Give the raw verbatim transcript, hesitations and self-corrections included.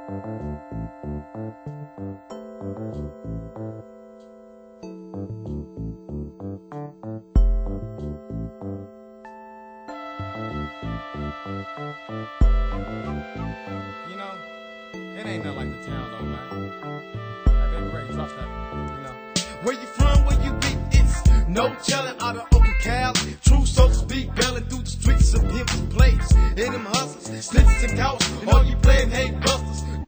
You know, it ain't nothing like the town though, man. That baby Ray, drop that, you know. Where you from, where you be, it's no chillin' out of Oakland, Cal. True, so to speak, bailing through the streets of Pimp's place. And them hustlers, snitches and cows, and all you playin' hate busters.